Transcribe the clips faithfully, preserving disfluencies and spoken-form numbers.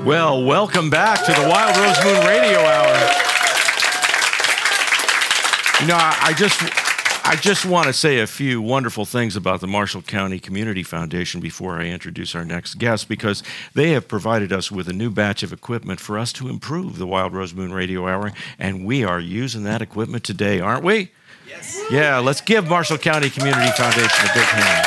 Well, welcome back to the Wild Rose Moon Radio Hour. You know, I, I just I just want to say a few wonderful things about the Marshall County Community Foundation before I introduce our next guest, because they have provided us with a new batch of equipment for us to improve the Wild Rose Moon Radio Hour, and we are using that equipment today, aren't we? Yes. Yeah, let's give Marshall County Community Foundation a big hand.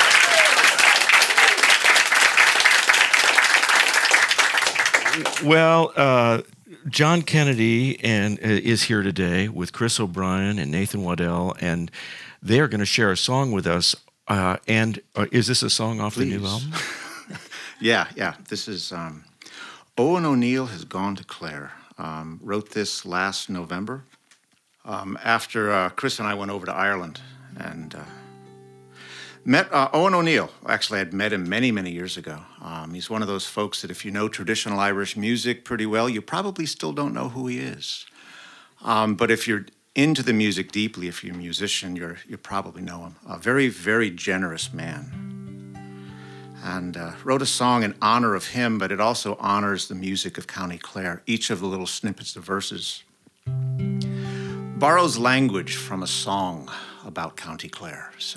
Well, uh, John Kennedy and uh, is here today with Chris O'Brien and Nathan Waddell, and they are going to share a song with us. Uh, and uh, is this a song off Please. the new album? yeah, yeah. This is um, Owen O'Neill Has Gone to Clare. Um, wrote this last November um, after uh, Chris and I went over to Ireland and uh, met uh, Owen O'Neill. Actually, I'd met him many, many years ago. Um, he's one of those folks that if you know traditional Irish music pretty well, you probably still don't know who he is. Um, but if you're into the music deeply, if you're a musician, you're, you probably know him. A very, very generous man. And uh, wrote a song in honor of him, but it also honors the music of County Clare. Each of the little snippets of verses borrows language from a song about County Clare. So...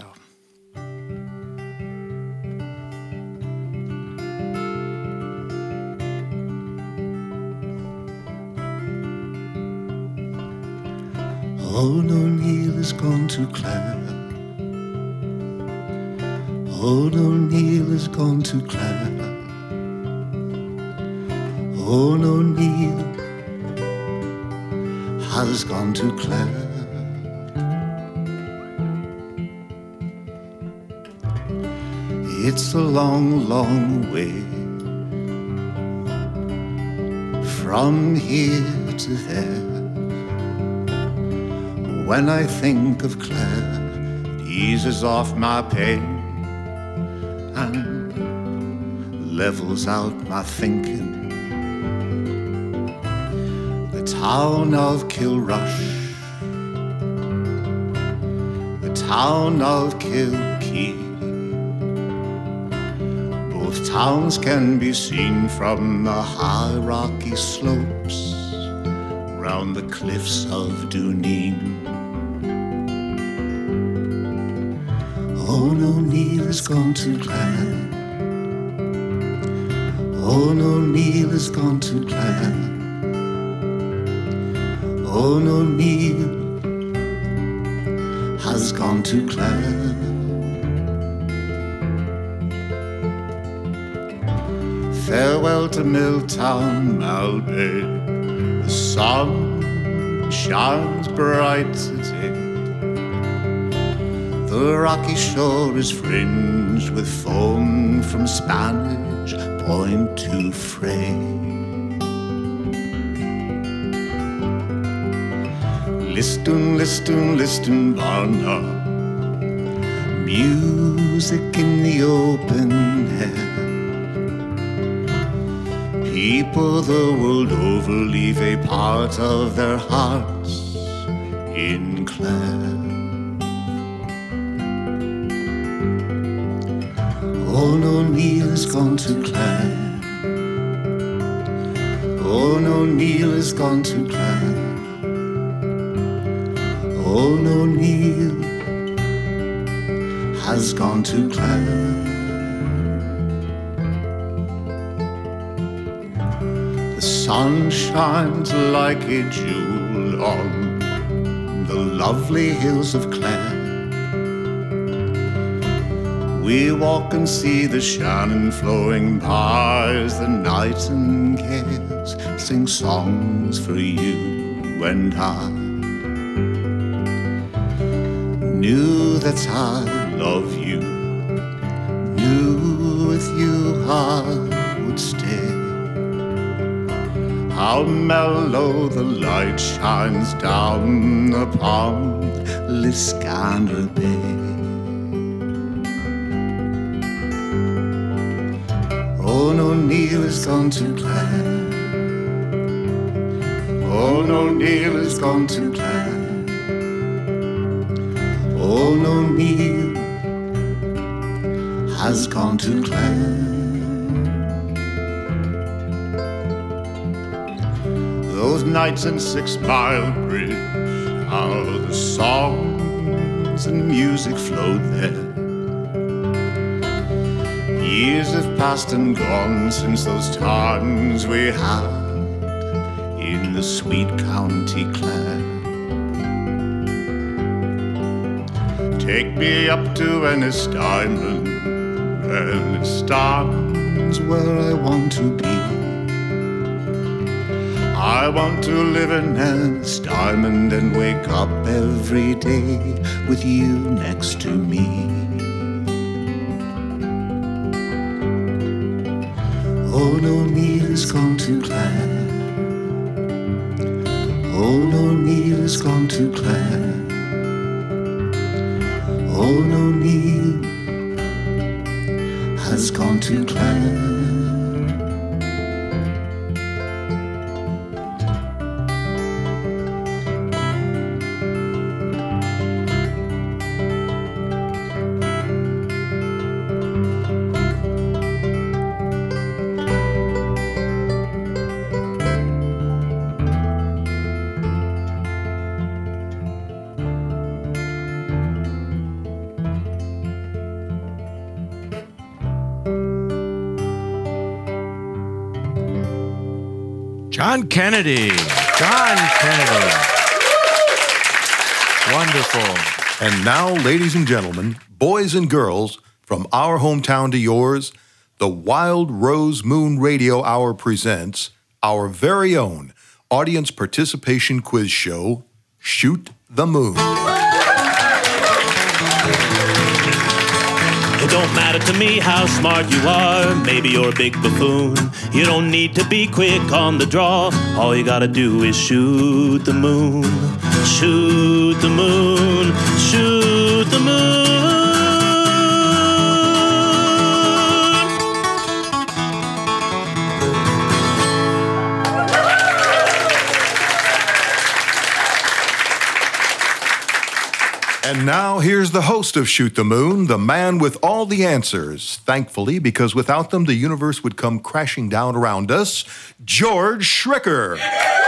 Owen O'Neill has gone to Clare. Owen O'Neill has gone to Clare. Owen O'Neill has gone to Clare. It's a long, long way from here to there. When I think of Clare, it eases off my pain and levels out my thinking. The town of Kilrush, the town of Kilkee, both towns can be seen from the high rocky slopes round the cliffs of Dooneen. Owen O'Neill has gone to Clare. Owen O'Neill has gone to Clare. Owen O'Neill has gone to Clare. Farewell to Milltown, Malbay. The sun shines bright today. The rocky shore is fringed with foam from Spanish Point to Frey. Listen, listen, listen, Varna. Music in the open air. People the world over leave a part of their hearts in Clare. Owen O'Neill has gone to Clare. Owen O'Neill has gone to Clare. Owen O'Neill has gone to Clare. The sun shines like a jewel on the lovely hills of Clare. We walk and see the Shannon flowing by as the nightingales sing songs for you and I. Knew that I love you, knew with you I would stay. How mellow the light shines down upon Liscannor Bay. Owen O'Neill has gone to Clare. Owen O'Neill has gone to Clare. Owen O'Neill has gone to Clare. nights and Six Mile Bridge, how the songs and music flowed there. Years have passed and gone since those times we had in the sweet County Clare. Take me up to Ennisdiamond, Ennisdiamond's where I want to be. I want to live in Ennisdiamond and wake up every day with you next to me. Old O'Neill has gone to Clare. Old O'Neill has gone to Clare. Old O'Neill has gone to Clare. John Kennedy. John Kennedy. Wonderful. And now, ladies and gentlemen, boys and girls, from our hometown to yours, the Wild Rose Moon Radio Hour presents our very own audience participation quiz show, Shoot the Moon. It don't matter to me how smart you are, maybe you're a big buffoon. You don't need to be quick on the draw, all you gotta do is shoot the moon. Shoot the moon, shoot the moon. And now, here's the host of Shoot the Moon, the man with all the answers. Thankfully, because without them, the universe would come crashing down around us, George Schricker.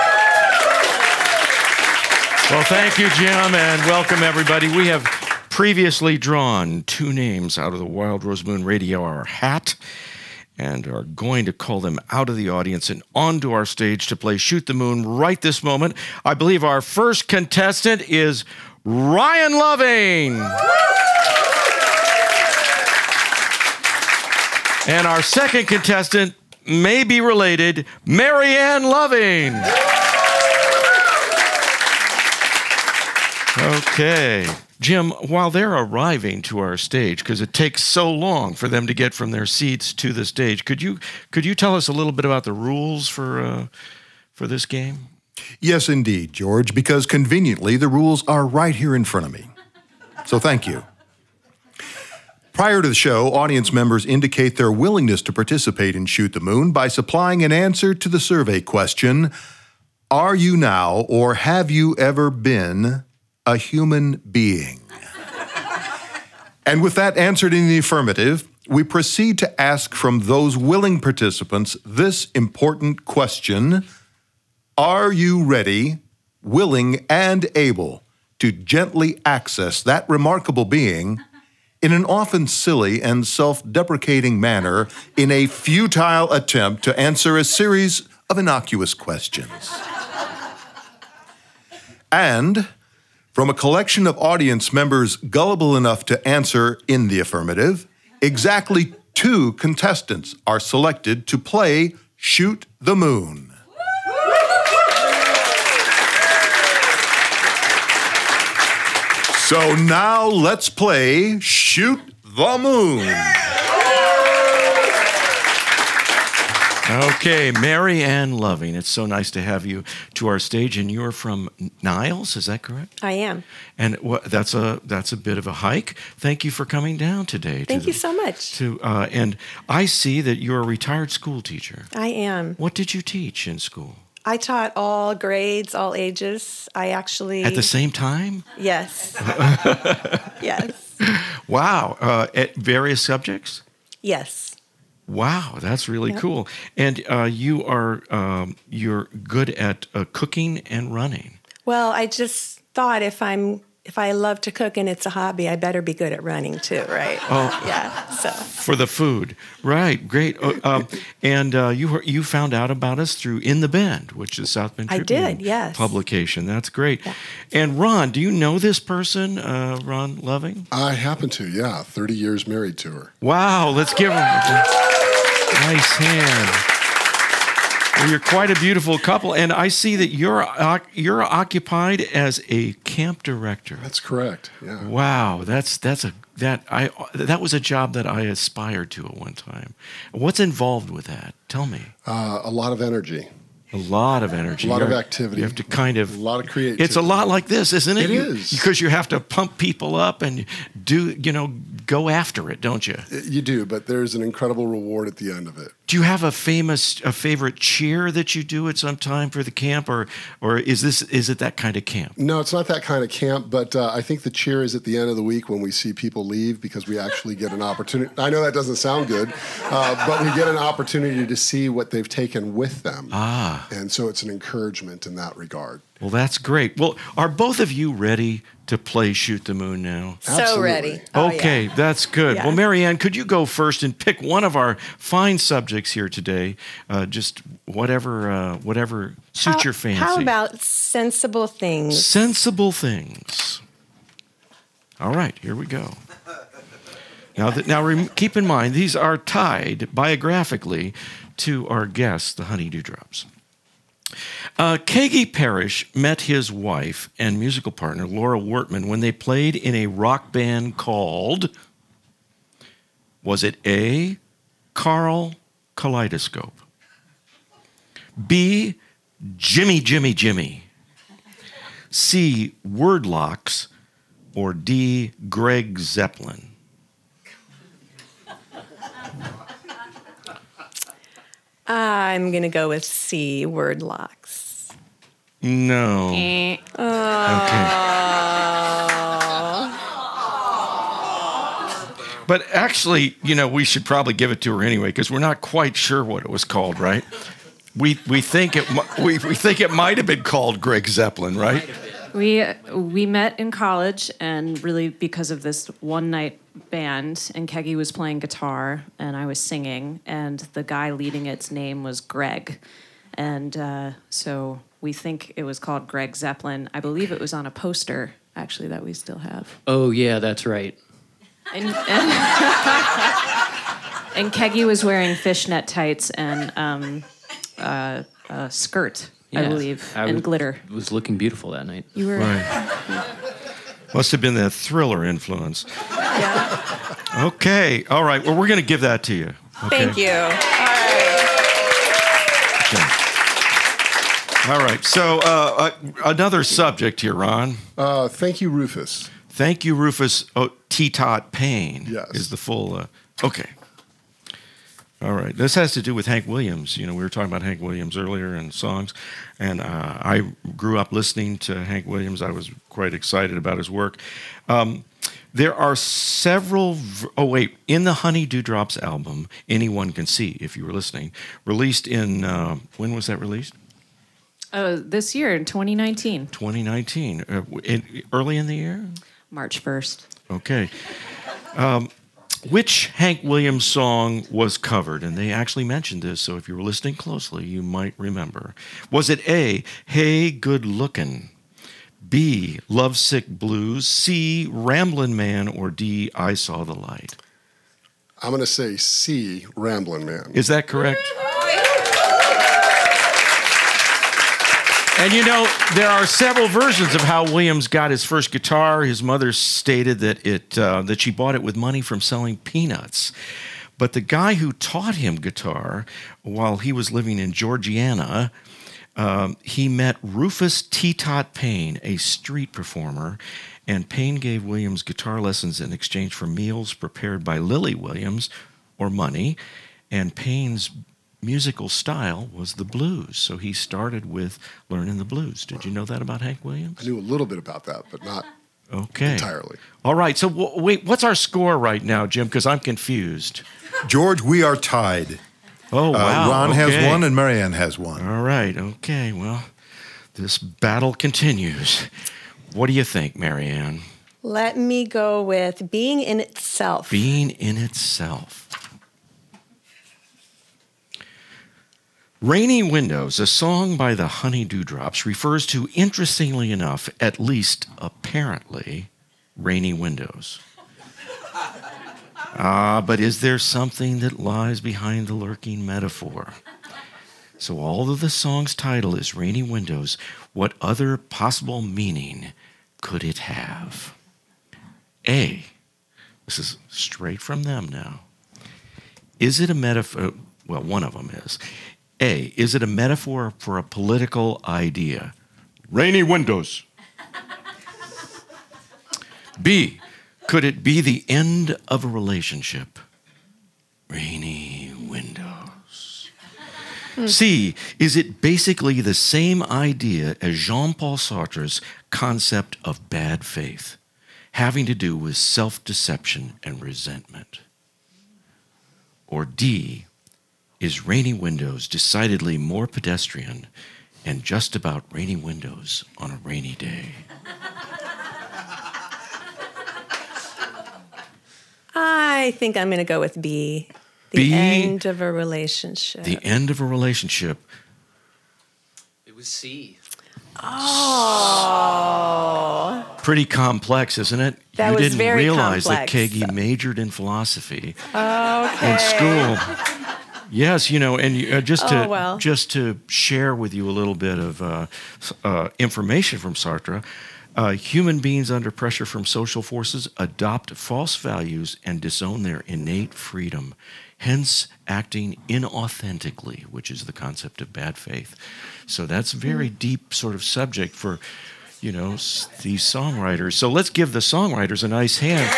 Well, thank you, Jim, and welcome, everybody. We have previously drawn two names out of the Wild Rose Moon Radio Hour hat and are going to call them out of the audience and onto our stage to play Shoot the Moon right this moment. I believe our first contestant is Ryan Loving. And our second contestant may be related, Marianne Loving. Okay. Jim, while they're arriving to our stage, because it takes so long for them to get from their seats to the stage, could you could you tell us a little bit about the rules for uh, for this game? Yes, indeed, George, because conveniently the rules are right here in front of me. So thank you. Prior to the show, audience members indicate their willingness to participate in Shoot the Moon by supplying an answer to the survey question, are you now or have you ever been a human being? And with that answered in the affirmative, we proceed to ask from those willing participants this important question: are you ready, willing, and able to gently access that remarkable being in an often silly and self-deprecating manner in a futile attempt to answer a series of innocuous questions? And from a collection of audience members gullible enough to answer in the affirmative, exactly two contestants are selected to play Shoot the Moon. So now let's play Shoot the Moon. Okay, Marianne Loving, it's so nice to have you to our stage, and you're from Niles, is that correct? I am. And what, that's a that's a bit of a hike. Thank you for coming down today. Thank to you the, so much. To uh, and I see that you're a retired school teacher. I am. What did you teach in school? I taught all grades, all ages. I actually... At the same time? Yes. Yes. Wow. Uh, at various subjects? Yes. Wow, that's really Yep. cool. And uh, you are um, you're good at uh, cooking and running. Well, I just thought if I'm if I love to cook and it's a hobby, I better be good at running too, right? Oh. Yeah. So For the food, right? Great. Uh, um, and uh, you were, you found out about us through In the Bend, which is South Bend I Tribune did, yes. publication. That's great. And Ron, do you know this person, uh, Ron Loving? I happen to, yeah. thirty years married to her. Wow, let's give him a nice hand. Well, you're quite a beautiful couple, and I see that you're uh, you're occupied as a camp director. That's correct, yeah. Wow, that's that's a that I that was a job that I aspired to at one time. What's involved with that? Tell me. Uh, a lot of energy. A lot of energy. A lot of You're- activity. You have to kind of A lot of creativity. It's a lot like this, isn't it? It You- is. because you have to pump people up and do you know go after it, don't you? You do, but there's an incredible reward at the end of it. Do you have a famous, a favorite cheer that you do at some time for the camp, or, or is this, is it that kind of camp? No, it's not that kind of camp, but uh, I think the cheer is at the end of the week when we see people leave because we actually get an opportunity. I know that doesn't sound good, uh, but we get an opportunity to see what they've taken with them. Ah. And so it's an encouragement in that regard. Well, that's great. Well, are both of you ready to play Shoot the Moon now? so Absolutely. ready. Oh, Okay, yeah. that's good. Yeah. Well, Marianne, could you go first and pick one of our fine subjects here today? Uh, just whatever, uh, whatever suits How- your fancy. How about sensible things? Sensible things. All right, here we go. Now, that, now rem- keep in mind, these are tied biographically to our guests, the Honey Dewdrops. Uh, Kagi Parrish met his wife and musical partner, Laura Wortman, when they played in a rock band called, was it A, Carl Kaleidoscope, B, Jimmy, Jimmy, Jimmy, C, Wordlocks, or D, Greg Zeppelin? I'm going to go with C, word locks. No. Eh. Okay. But actually, you know, we should probably give it to her anyway because we're not quite sure what it was called, right? We we think it mi- we we think it might have been called Greg Zeppelin, right? We we met in college, and really because of this one night band, and Kegi was playing guitar, and I was singing, and the guy leading its name was Greg, and uh, so we think it was called Greg Zeppelin. I believe it was on a poster actually that we still have. Oh, yeah, that's right. And, and, and Kegi was wearing fishnet tights and um, uh, a skirt, I Yeah, believe, I and was- glitter. was looking beautiful that night. You were. Right. Must have been that Thriller influence. Yeah. Okay. All right. Well, we're going to give that to you. Okay? Thank you. Okay. All right. So uh, uh, another subject here, Ron. Uh, thank you, Rufus. Thank you, Rufus oh, T-Tot Payne. Yes. Is the full. Uh, okay. All right. This has to do with Hank Williams. You know, we were talking about Hank Williams earlier and songs, and uh, I grew up listening to Hank Williams. I was quite excited about his work. Um, there are several. V- oh wait, in the Honey Dewdrops album, "Anyone Can See," if you were listening, released in uh, when was that released? Uh, this year, in twenty nineteen, twenty nineteen. Uh, in, early in the year. March first. Okay. Um, which Hank Williams song was covered? And they actually mentioned this, so if you were listening closely, you might remember. Was it A, Hey Good Lookin', B, Lovesick Blues, C, Ramblin' Man, or D, I Saw the Light? I'm going to say C, Ramblin' Man. Is that correct? And you know, there are several versions of how Williams got his first guitar. His mother stated that it uh, that she bought it with money from selling peanuts. But the guy who taught him guitar while he was living in Georgiana, um, he met Rufus T-Tot Payne, a street performer, and Payne gave Williams guitar lessons in exchange for meals prepared by Lily Williams, or money, and Payne's musical style was the blues. So he started with learning the blues. Did you know that about Hank Williams? I knew a little bit about that, but not Okay. entirely. All right. So w- wait, what's our score right now, Jim? Because I'm confused. George, we are tied. Oh, wow. Uh, Ron okay. has one and Marianne has one. All right. Okay. Well, this battle continues. What do you think, Marianne? Let me go with being in itself. Being in itself. Rainy Windows, a song by the Honey Dewdrops, refers to, interestingly enough, at least apparently, rainy windows. Ah, but is there something that lies behind the lurking metaphor? So although the song's title is Rainy Windows, what other possible meaning could it have? A, this is straight from them now. Is it a metaphor? Well, one of them is. A, is it a metaphor for a political idea? Rainy windows. B, could it be the end of a relationship? Rainy windows. C, is it basically the same idea as Jean-Paul Sartre's concept of bad faith, having to do with self-deception and resentment? Or D, is Rainy Windows decidedly more pedestrian and just about rainy windows on a rainy day? I think I'm going to go with B. The B? end of a relationship. The end of a relationship. It was C. Oh. Pretty complex, isn't it? That you was didn't very realize complex. that Kegi majored in philosophy Okay. in school. Yes, you know, and you, uh, just to Oh, well. just to share with you a little bit of uh, s- uh, information from Sartre, uh, human beings under pressure from social forces adopt false values and disown their innate freedom, hence acting inauthentically, which is the concept of bad faith. So that's a very deep sort of subject for, you know, s- these songwriters. So let's give the songwriters a nice hand.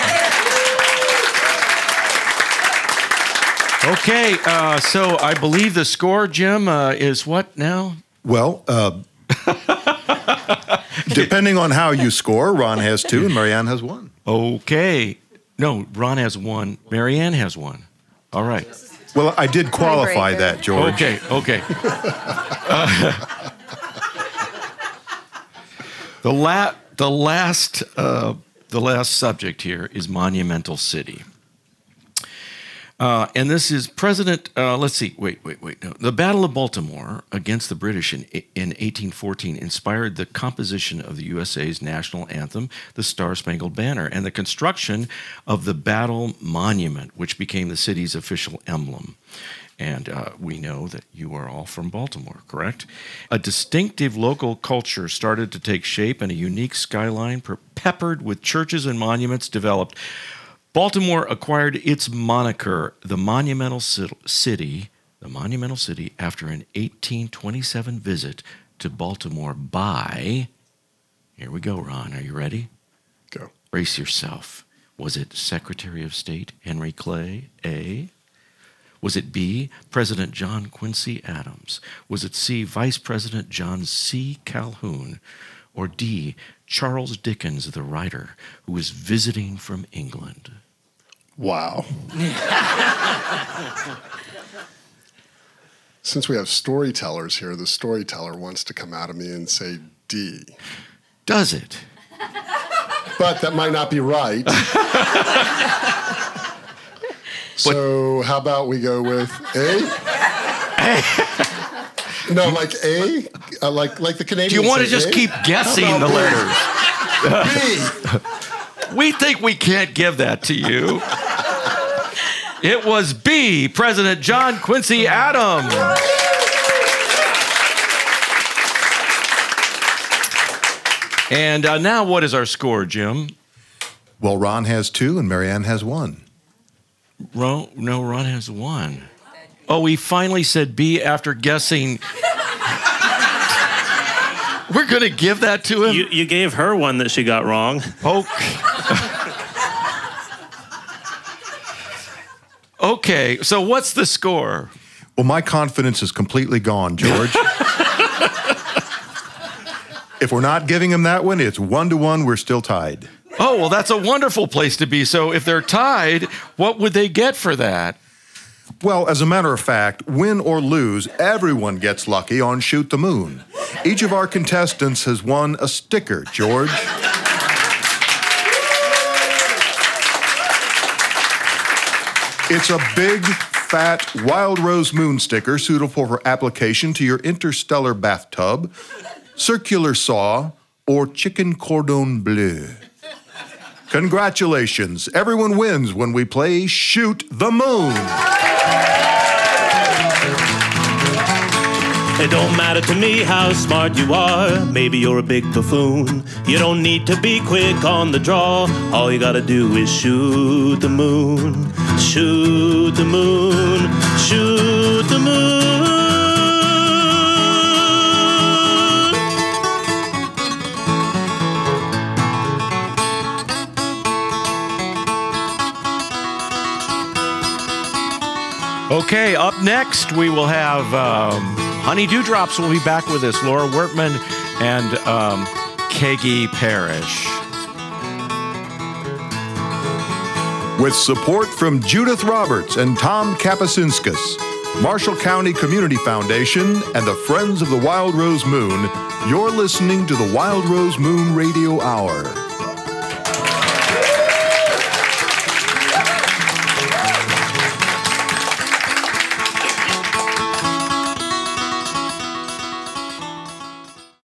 Okay, uh, so I believe the score, Jim, uh, is what now? Well, uh, depending on how you score, Ron has two and Marianne has one. Okay. No, Ron has one. Marianne has one. All right. Well, I did qualify Tiebreaker. that, George. Okay, okay. Uh, the, la- the, last, uh, the last subject here is Monumental City. Uh, and this is President, uh, let's see, wait, wait, wait. No. The Battle of Baltimore against the British in, in eighteen fourteen inspired the composition of the U S A's national anthem, the Star-Spangled Banner, and the construction of the Battle Monument, which became the city's official emblem. And uh, we know that you are all from Baltimore, correct? A distinctive local culture started to take shape, and a unique skyline per- peppered with churches and monuments developed. Baltimore acquired its moniker, the Monumental City, the Monumental City, after an eighteen twenty-seven visit to Baltimore by, here we go, Ron, are you ready? Go. Brace yourself. Was it Secretary of State Henry Clay, A? Was it B, President John Quincy Adams? Was it C, Vice President John C. Calhoun? Or D, Charles Dickens, the writer, who was visiting from England? Wow. Since we have storytellers here, the storyteller wants to come out of me and say D. Does it? But that might not be right. So how about we go with A? No, like A? Uh, like like the Canadians. Do you want to say just A? keep guessing How the about letters? B? We think we can't give that to you. It was B, President John Quincy Adams. And uh, now what is our score, Jim? Well, Ron has two and Marianne has one. Ron, no, Ron has one. Oh, he finally said B after guessing. We're going to give that to him? You, you gave her one that she got wrong. Okay. Okay, so what's the score? Well, my confidence is completely gone, George. If we're not giving him that one, it's one to one. We're still tied. Oh, well, that's a wonderful place to be. So if they're tied, what would they get for that? Well, as a matter of fact, win or lose, everyone gets lucky on Shoot the Moon. Each of our contestants has won a sticker, George. It's a big, fat Wild Rose Moon sticker suitable for application to your interstellar bathtub, circular saw, or chicken cordon bleu. Congratulations. Everyone wins when we play Shoot the Moon. It don't matter to me how smart you are. Maybe you're a big buffoon. You don't need to be quick on the draw. All you gotta do is shoot the moon. Shoot the moon. Shoot the moon. Okay, up next we will have um, Honey Dewdrops will be back with us, Laura Wertman and um, Kegi Parrish. With support from Judith Roberts and Tom Kapasinskas, Marshall County Community Foundation, and the Friends of the Wild Rose Moon, you're listening to the Wild Rose Moon Radio Hour.